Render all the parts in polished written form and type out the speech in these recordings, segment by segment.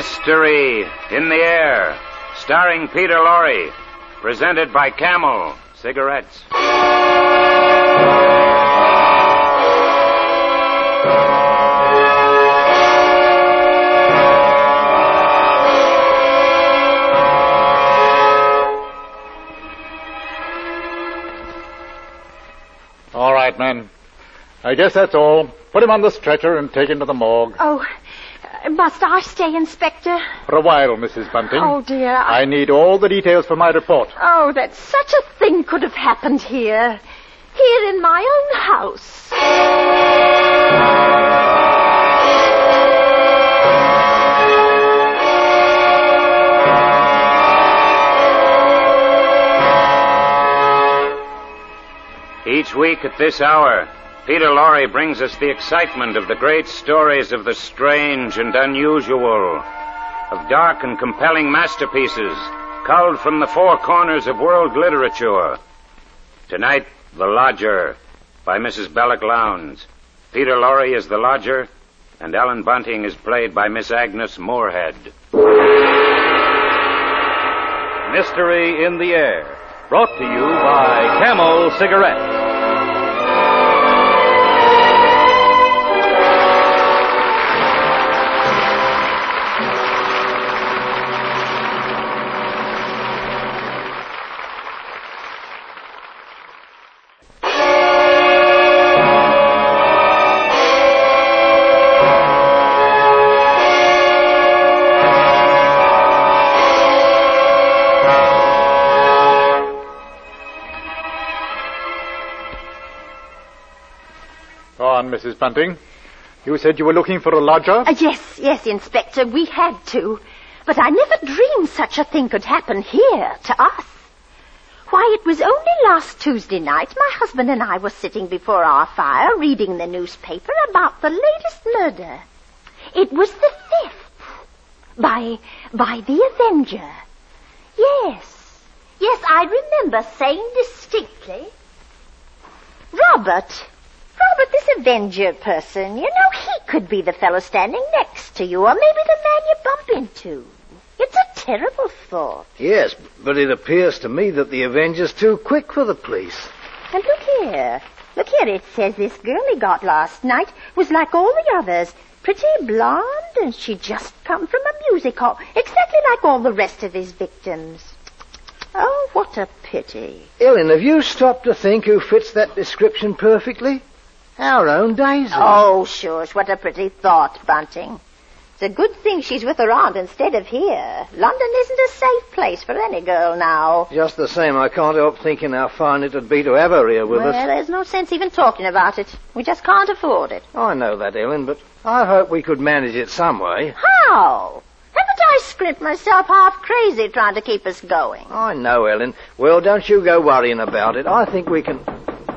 Mystery in the Air, starring Peter Lorre, presented by Camel Cigarettes. All right, men. I guess that's all. Put him on the stretcher and take him to the morgue. Oh, must I stay, Inspector? For a while, Mrs. Bunting. Oh, dear. I need all the details for my report. Oh, that such a thing could have happened here. Here in my own house. Each week at this hour, Peter Lorre brings us the excitement of the great stories of the strange and unusual, of dark and compelling masterpieces culled from the four corners of world literature. Tonight, The Lodger, by Mrs. Belloc Lowndes. Peter Lorre is the lodger, and Ellen Bunting is played by Miss Agnes Moorehead. Mystery in the Air, brought to you by Camel Cigarettes. Mrs. Bunting. You said you were looking for a lodger? Yes, Inspector, we had to. But I never dreamed such a thing could happen here, to us. Why, it was only last Tuesday night my husband and I were sitting before our fire reading the newspaper about the latest murder. It was the 5th. By the Avenger. Yes, I remember saying distinctly, Robert, this Avenger person, you know, he could be the fellow standing next to you, or maybe the man you bump into. It's a terrible thought. Yes, but it appears to me that the Avenger's too quick for the police. And look here, it says this girl he got last night was like all the others, pretty blonde, and she'd just come from a music hall, exactly like all the rest of his victims. Oh, what a pity. Ellen, have you stopped to think who fits that description perfectly? Our own Daisy. Oh, shush, what a pretty thought, Bunting. It's a good thing she's with her aunt instead of here. London isn't a safe place for any girl now. Just the same, I can't help thinking how fine it'd be to have her here with us. Well, there's no sense even talking about it. We just can't afford it. I know that, Ellen, but I hope we could manage it some way. How? Haven't I scrimped myself half crazy trying to keep us going? I know, Ellen. Well, don't you go worrying about it. I think we can...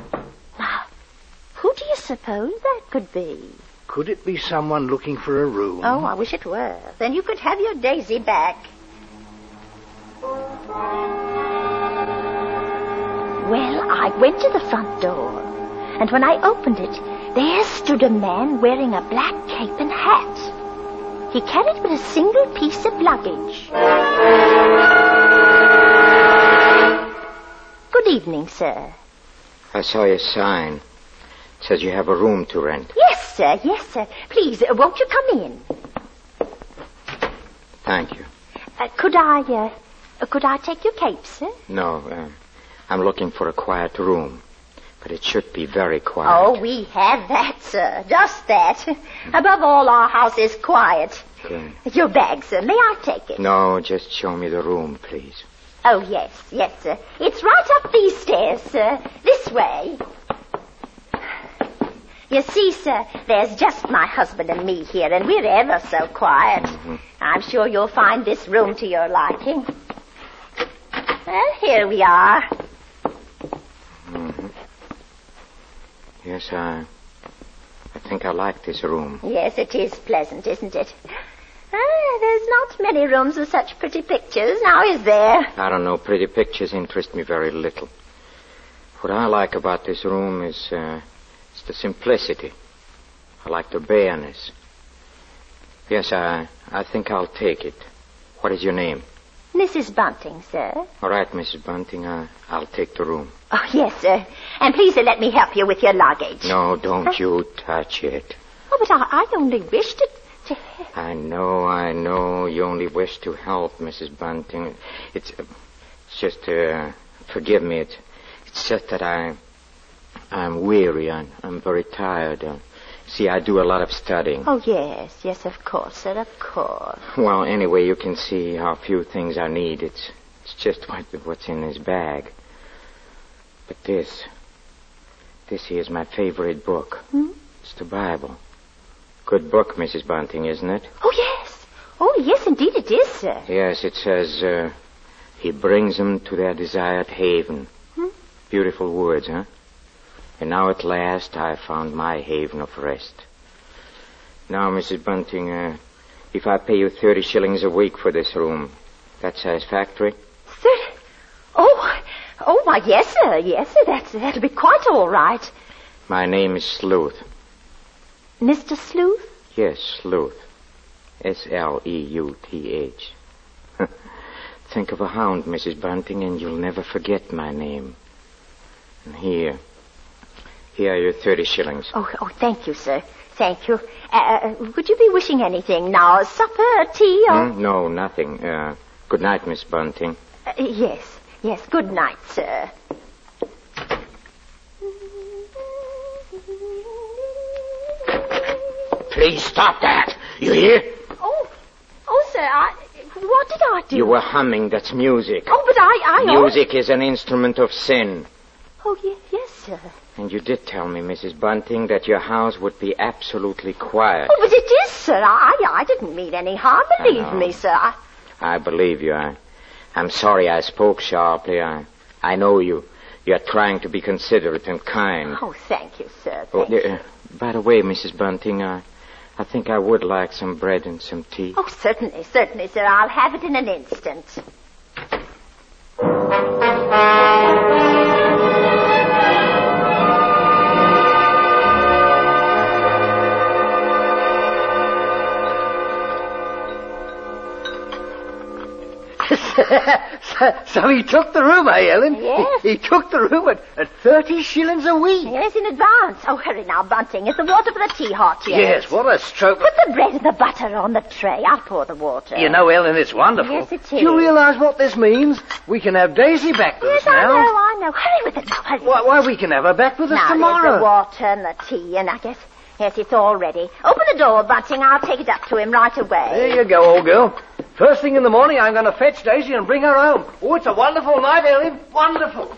Who do you suppose that could be? Could it be someone looking for a room? Oh, I wish it were. Then you could have your Daisy back. Well, I went to the front door, and when I opened it, there stood a man wearing a black cape and hat. He carried but a single piece of luggage. Good evening, sir. I saw your sign. It says you have a room to rent. Yes, sir. Please, won't you come in? Thank you. Could I take your cape, sir? No, I'm looking for a quiet room. But it should be very quiet. Oh, we have that, sir. Just that. Above all, our house is quiet. Good. Your bag, sir. May I take it? No, just show me the room, please. Oh, yes, sir. It's right up these stairs, sir. This way. You see, sir, there's just my husband and me here, and we're ever so quiet. Mm-hmm. I'm sure you'll find this room to your liking. Well, here we are. Mm-hmm. Yes, I think I like this room. Yes, it is pleasant, isn't it? There's not many rooms with such pretty pictures, now is there? I don't know. Pretty pictures interest me very little. What I like about this room is it's the simplicity. I like the bareness. Yes, I think I'll take it. What is your name? Mrs. Bunting, sir. All right, Mrs. Bunting, I'll take the room. Oh, yes, sir. And please let me help you with your luggage. No, don't you touch it. Oh, but I only wished to... I know. You only wish to help, Mrs. Bunting. It's just, forgive me. It's just that I'm weary. I'm very tired. See, I do a lot of studying. Oh, yes, of course, sir, of course. Well, anyway, you can see how few things I need. It's just what's in this bag. But this here is my favorite book. It's the Bible. Good book, Mrs. Bunting, isn't it? Oh, yes, indeed it is, sir. Yes, it says, he brings them to their desired haven. Beautiful words, huh? And now at last I found my haven of rest. Now, Mrs. Bunting, if I pay you 30 shillings a week for this room, that's satisfactory? 30? Oh, why, yes, sir. That'll be quite all right. My name is Sleuth. Mr. Sleuth? Yes, Sleuth. Sleuth. Think of a hound, Mrs. Bunting, and you'll never forget my name. And here are your 30 shillings. Oh, thank you, sir. Thank you. Would you be wishing anything now? Supper, tea, or... No, nothing. Good night, Miss Bunting. Yes. Good night, sir. Please stop that. You hear? Oh, sir, what did I do? You were humming. That's music. Oh, but I... Music is an instrument of sin. Oh, yes, sir. And you did tell me, Mrs. Bunting, that your house would be absolutely quiet. Oh, but it is, sir. I didn't mean any harm, believe me, sir. I believe you. I'm sorry I spoke sharply. I know you. You're trying to be considerate and kind. Oh, thank you, sir. Thank you. By the way, Mrs. Bunting, I think I would like some bread and some tea. Oh, certainly, sir. I'll have it in an instant. So he took the room, eh, Ellen? Yes. He took the room at 30 shillings a week. Yes, in advance. Oh, hurry now, Bunting. Is the water for the tea hot yet? Yes, what a stroke. Put the bread and the butter on the tray. I'll pour the water. You know, Ellen, it's wonderful. Yes, it is. Do you realise what this means? We can have Daisy back with us now. I know. Hurry with it now, hurry. Why, we can have her back with us now, tomorrow. There's the water and the tea, and I guess... Yes, it's all ready. Open the door, Bunting. I'll take it up to him right away. There you go, old girl. First thing in the morning, I'm going to fetch Daisy and bring her home. Oh, it's a wonderful night, Ellen. Wonderful.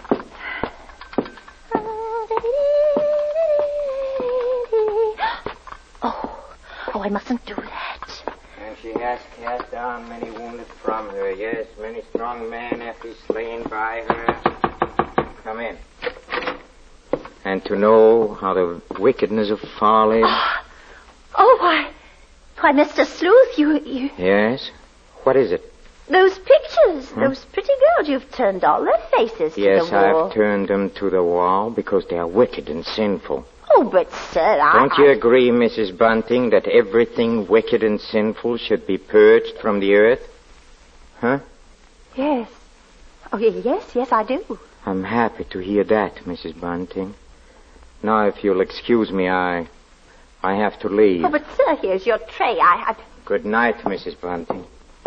Oh, I mustn't do that. And she has cast down many wounded from her. Yes, many strong men have been slain by her. Come in. And to know how the wickedness of folly... Why, Mr. Sleuth, you... Yes? What is it? Those pictures, those pretty girls, you've turned all their faces to the wall. Yes, I've turned them to the wall because they are wicked and sinful. Oh, but, sir, Don't you agree, Mrs. Bunting, that everything wicked and sinful should be purged from the earth? Huh? Yes. Oh, yes, I do. I'm happy to hear that, Mrs. Bunting. Now, if you'll excuse me, I have to leave. Oh, but, sir, here's your tray. Good night, Mrs. Bunting.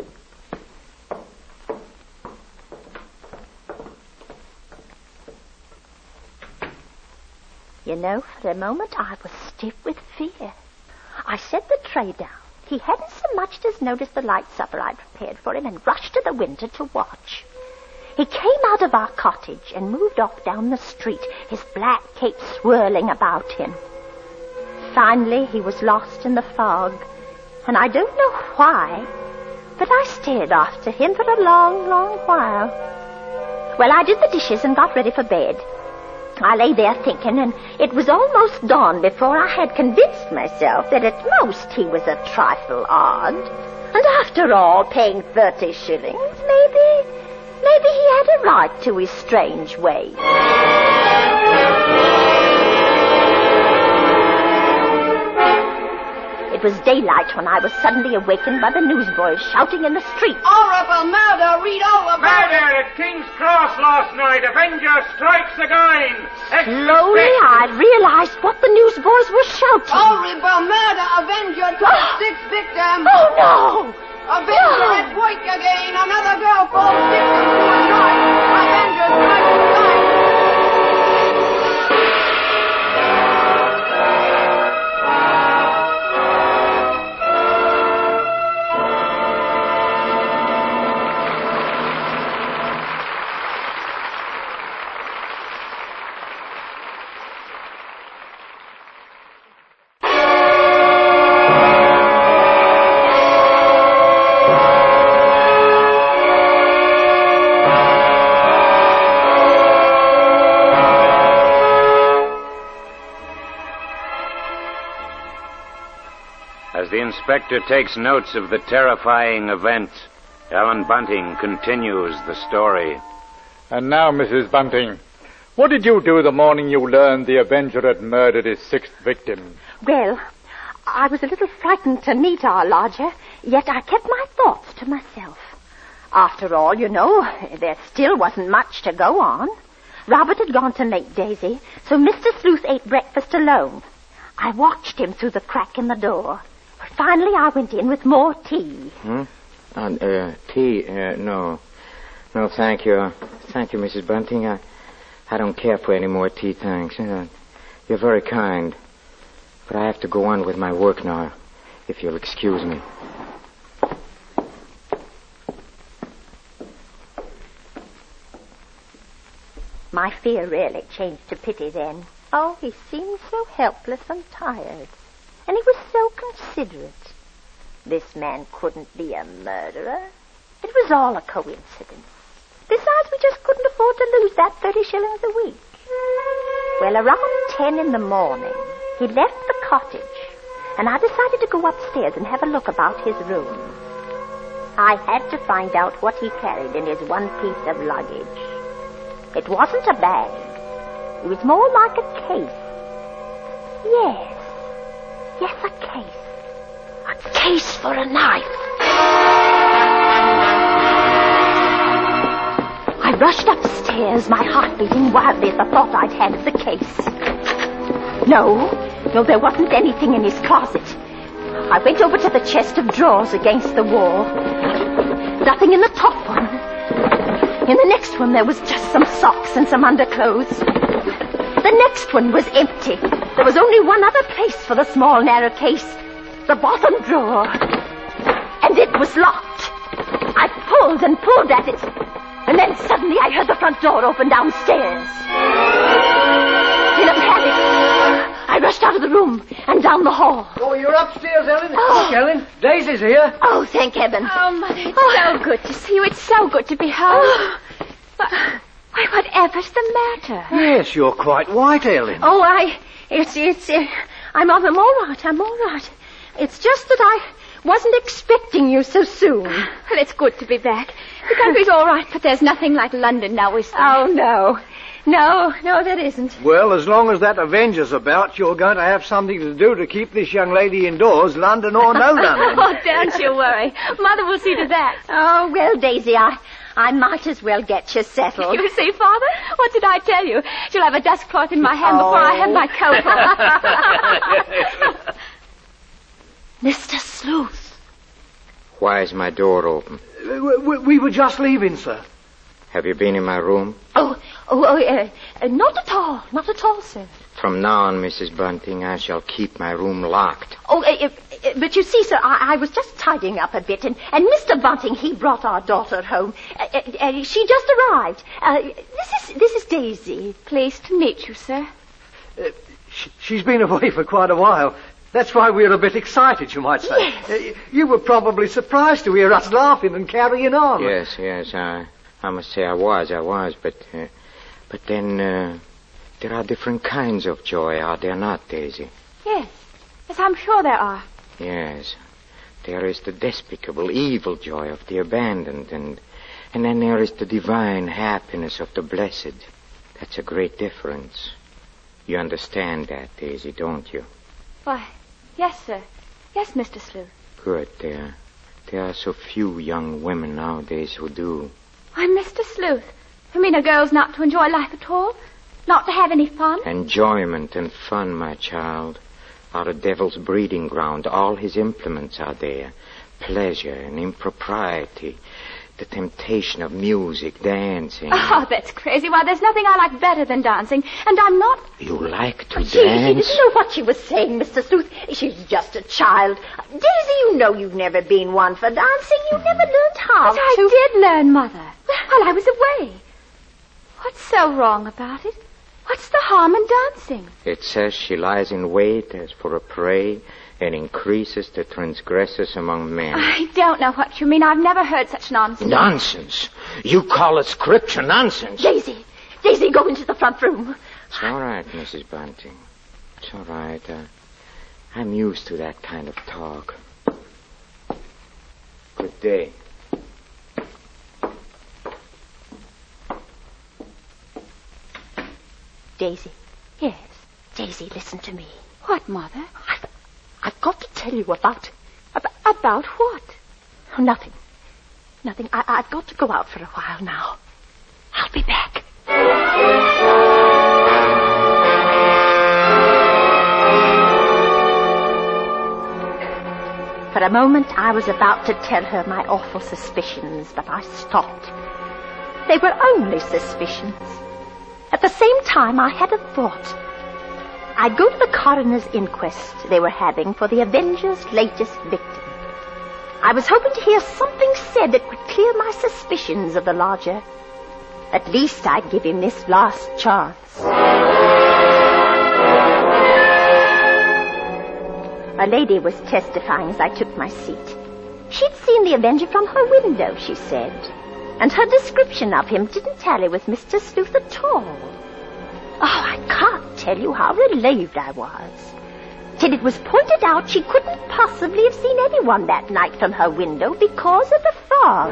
You know, for a moment I was stiff with fear. I set the tray down. He hadn't so much as noticed the light supper I'd prepared for him and rushed to the window to watch. He came out of our cottage and moved off down the street, his black cape swirling about him. Finally, he was lost in the fog, and I don't know why, but I stared after him for a long, long while. Well, I did the dishes and got ready for bed. I lay there thinking, and it was almost dawn before I had convinced myself that at most he was a trifle odd. And after all, paying 30 shillings, maybe he had a right to his strange ways. It It was daylight when I was suddenly awakened by the newsboys shouting in the street. Horrible murder! Read all about it! Murder at King's Cross last night. Avenger strikes again. Slowly, I realized what the newsboys were shouting. Horrible murder! Avenger 26th victim! Oh, no! Avenger at work again! Another girl falls victim to a knife! Avenger strikes again! As the inspector takes notes of the terrifying event, Ellen Bunting continues the story. And now, Mrs. Bunting, what did you do the morning you learned the Avenger had murdered his 6th victim? Well, I was a little frightened to meet our lodger, yet I kept my thoughts to myself. After all, you know, there still wasn't much to go on. Robert had gone to make Daisy, so Mr. Sleuth ate breakfast alone. I watched him through the crack in the door. But finally I went in with more tea. Tea? No. No, thank you. Thank you, Mrs. Bunting. I don't care for any more tea, thanks. You're very kind. But I have to go on with my work now, if you'll excuse me. My fear really changed to pity then. Oh, he seemed so helpless and tired. And he was so considerate. This man couldn't be a murderer. It was all a coincidence. Besides, we just couldn't afford to lose that 30 shillings a week. Well, around 10 in the morning, he left the cottage, and I decided to go upstairs and have a look about his room. I had to find out what he carried in his one piece of luggage. It wasn't a bag. It was more like a case. Yes, a case. A case for a knife. I rushed upstairs, my heart beating wildly at the thought I'd had the case. No, there wasn't anything in his closet. I went over to the chest of drawers against the wall. Nothing in the top one. In the next one, there was just some socks and some underclothes. The next one was empty. There was only one other place for the small, narrow case. The bottom drawer. And it was locked. I pulled and pulled at it. And then suddenly I heard the front door open downstairs. In a panic, I rushed out of the room and down the hall. Oh, you're upstairs, Ellen. Oh. Look, Ellen, Daisy's here. Oh, thank heaven. Oh, Mother, it's so good to see you. It's so good to be home. But, why, whatever's the matter? Yes, you're quite white, Ellen. Oh, I'm all right. It's just that I wasn't expecting you so soon. Well, it's good to be back. The country's all right, but there's nothing like London now, is there? Oh, no. No, there isn't. Well, as long as that Avenger's about, you're going to have something to do to keep this young lady indoors, London or no London. Oh, don't you worry. Mother will see to that. Oh, well, Daisy, I might as well get you settled. You see, Father? What did I tell you? She'll have a dustcloth in my hand before I have my coat on. Mr. Sleuth. Why is my door open? We were just leaving, sir. Have you been in my room? Not at all, sir. From now on, Mrs. Bunting, I shall keep my room locked. But you see, sir, I was just tidying up a bit, and Mr. Bunting, he brought our daughter home. She just arrived. This is Daisy. Pleased to meet you, sir. She's been away for quite a while. That's why we're a bit excited, you might say. Yes. You were probably surprised to hear us laughing and carrying on. Yes, I must say I was, but then there are different kinds of joy, are there not, Daisy? Yes, I'm sure there are. Yes, there is the despicable, evil joy of the abandoned, and then there is the divine happiness of the blessed. That's a great difference. You understand that, Daisy, don't you? Why, yes, sir. Yes, Mr. Sleuth. Good, there are so few young women nowadays who do. Why, Mr. Sleuth, you mean a girl's not to enjoy life at all? Not to have any fun? Enjoyment and fun, my child, are the devil's breeding ground. All his implements are there. Pleasure and impropriety, the temptation of music, dancing. Oh, that's crazy. Why, there's nothing I like better than dancing. And I'm not... You like to She dance? didn't know what she was saying, Mr. Sleuth. She's just a child. Daisy, you know you've never been one for dancing. You never learned how But I did learn, Mother, while I was away. What's so wrong about it? What's the harm in dancing? It says she lies in wait as for a prey and increases the transgressors among men. I don't know what you mean. I've never heard such nonsense. Nonsense? You call it scripture nonsense? Daisy, go into the front room. It's all right, Mrs. Bunting. It's all right. I'm used to that kind of talk. Good day. Daisy. Yes. Daisy, listen to me. What, Mother? I've got to tell you about... About what? Oh, nothing. I've got to go out for a while now. I'll be back. For a moment, I was about to tell her my awful suspicions, but I stopped. They were only suspicions. At the same time, I had a thought. I'd go to the coroner's inquest they were having for the Avenger's latest victim. I was hoping to hear something said that would clear my suspicions of the lodger. At least I'd give him this last chance. A lady was testifying as I took my seat. She'd seen the Avenger from her window, she said, and her description of him didn't tally with Mr. Sleuth at all. Oh, I can't tell you how relieved I was. Till it was pointed out she couldn't possibly have seen anyone that night from her window because of the fog.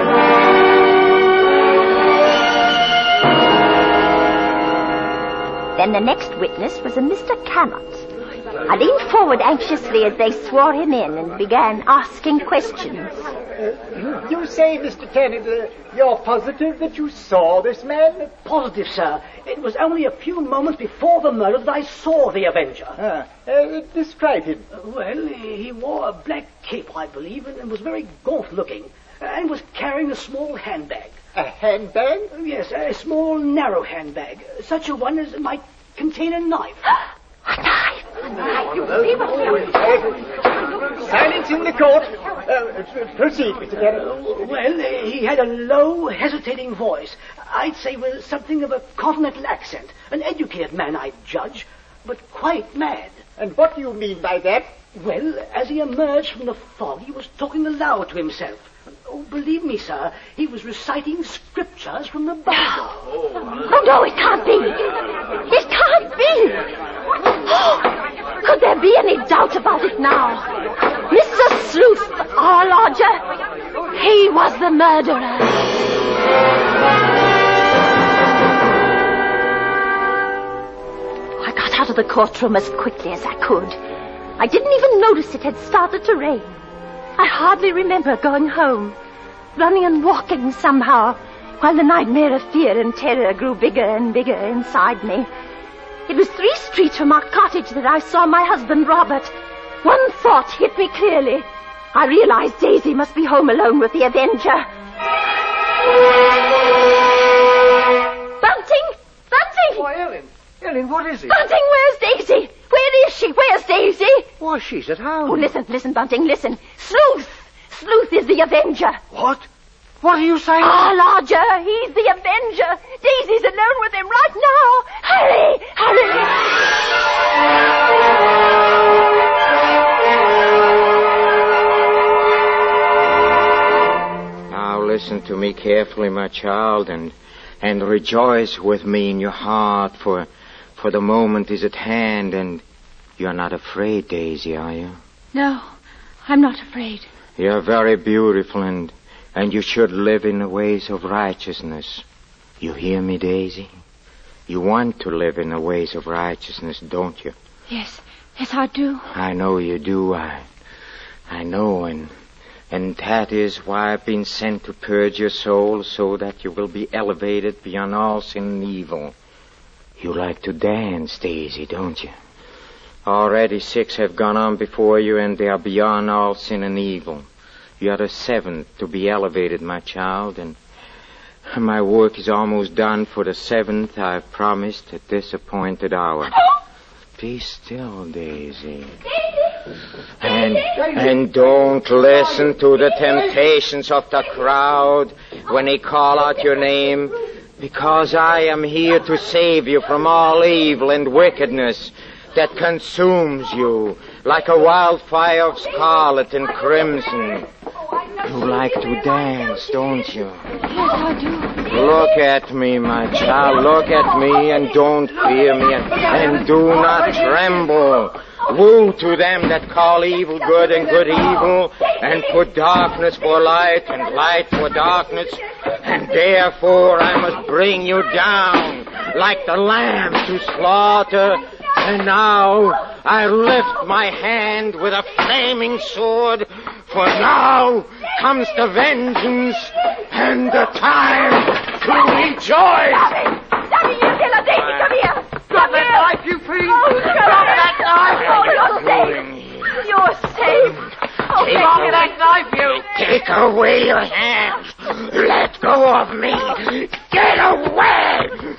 Then the next witness was a Mr. Cannot. I leaned forward anxiously as they swore him in and began asking questions. You say, Mr. Kennedy, you're positive that you saw this man? Positive, sir. It was only a few moments before the murder that I saw the Avenger. Describe him. Well, he wore a black cape, I believe, and was very gaunt-looking, and was carrying a small handbag. A handbag? Yes, a small, narrow handbag, such a one as might contain a knife. A knife! Silence in the court. Proceed, Mr. Kennedy. Well, he had a low, hesitating voice. I'd say with something of a continental accent. An educated man, I'd judge, but quite mad. And what do you mean by that? Well, as he emerged from the fog, he was talking aloud to himself. Oh, believe me, sir, he was reciting scriptures from the Bible. Oh, no, it can't be. It can't be. Oh, could there be any doubt about it now? Mr. Sleuth, our lodger, he was the murderer. I got out of the courtroom as quickly as I could. I didn't even notice it had started to rain. I hardly remember going home, running and walking somehow, while the nightmare of fear and terror grew bigger and bigger inside me. It was 3 streets from our cottage that I saw my husband, Robert. One thought hit me clearly. I realized Daisy must be home alone with the Avenger. Bunting! Bunting! Why, Ellen, what is it? Bunting, where's Daisy? Where is she? Where's Daisy? Why, she's at home. Oh, listen, Bunting, listen. Sleuth! Sleuth is the Avenger. What? What are you saying? Our lodger, he's the Avenger. Daisy's alone with him right now. Hurry, hurry. Now listen to me carefully, my child, and rejoice with me in your heart, for the moment is at hand, and you're not afraid, Daisy, are you? No, I'm not afraid. You're very beautiful, and you should live in the ways of righteousness. You hear me, Daisy? You want to live in the ways of righteousness, don't you? Yes, I do. I know you do. I know, and that is why I've been sent to purge your soul so that you will be elevated beyond all sin and evil. You like to dance, Daisy, don't you? Already 6 have gone on before you, and they are beyond all sin and evil. You are the 7th to be elevated, my child, and my work is almost done for the 7th I've promised at this appointed hour. Be still, Daisy. And don't listen to the temptations of the crowd when they call out your name, because I am here to save you from all evil and wickedness that consumes you like a wildfire of scarlet and crimson. You like to dance, don't you? Yes, I do. Look at me, my child. Look at me and don't fear me and do not tremble. Woe to them that call evil good and good evil, and put darkness for light and light for darkness. And therefore I must bring you down like the lamb to slaughter. And now I lift my hand with a flaming sword, for now comes the vengeance and the time to rejoice. Daddy, you killer, Daisy, come here. Drop that knife, you fiend! Oh, Drop that knife! Oh, you're safe. Oh, Drop that knife, you! Take away your hands. Let go of me. Get away.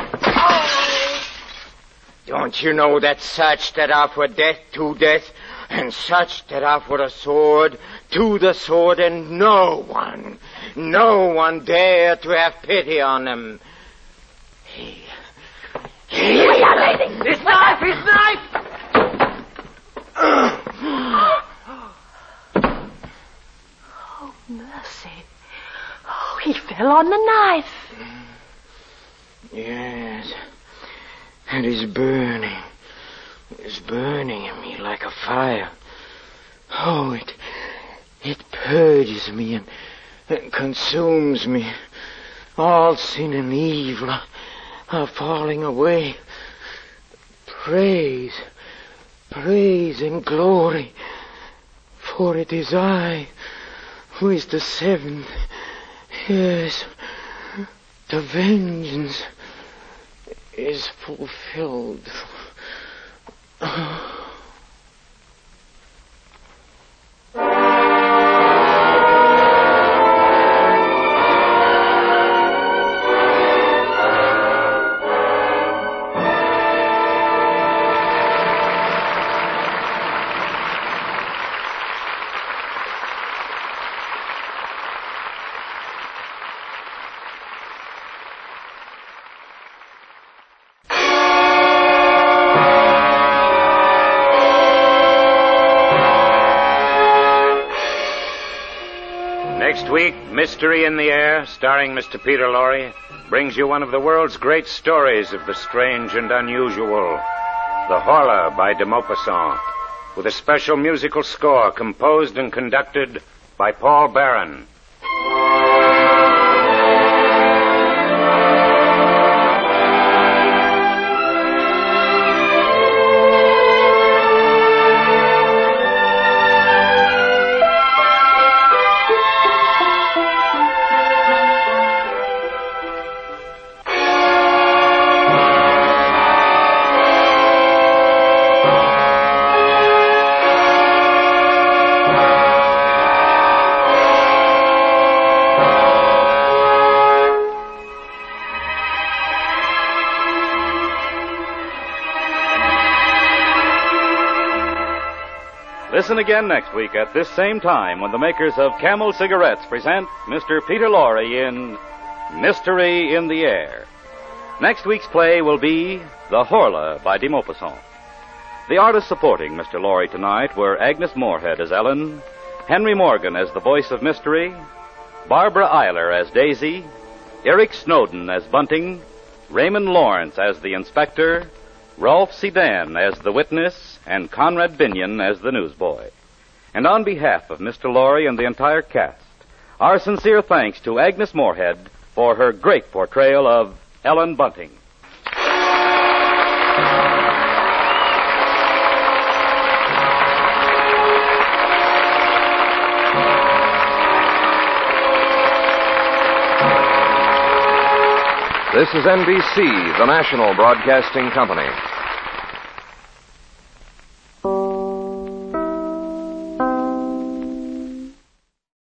Don't you know that such that are for death to death, and such that are for the sword to the sword, and no one dare to have pity on them? His knife! Oh, mercy. Oh, he fell on the knife. Yes. And it's burning. It's burning in me like a fire. Oh, it purges me and consumes me. All sin and evil are falling away. Praise and glory, for it is I who is the 7th. Yes, the vengeance is fulfilled. Next week, Mystery in the Air, starring Mr. Peter Lorre, brings you one of the world's great stories of the strange and unusual, The Horla by de Maupassant, with a special musical score composed and conducted by Paul Barron. Listen again next week at this same time when the makers of Camel cigarettes present Mr. Peter Lorre in Mystery in the Air. Next week's play will be The Horla by de Maupassant. The artists supporting Mr. Lorre tonight were Agnes Moorehead as Ellen, Henry Morgan as the voice of Mystery, Barbara Eiler as Daisy, Eric Snowden as Bunting, Raymond Lawrence as the Inspector, Rolf Sedan as the Witness, and Conrad Binion as the Newsboy. And on behalf of Mr. Lorre and the entire cast, our sincere thanks to Agnes Moorehead for her great portrayal of Ellen Bunting. This is NBC, the national broadcasting company.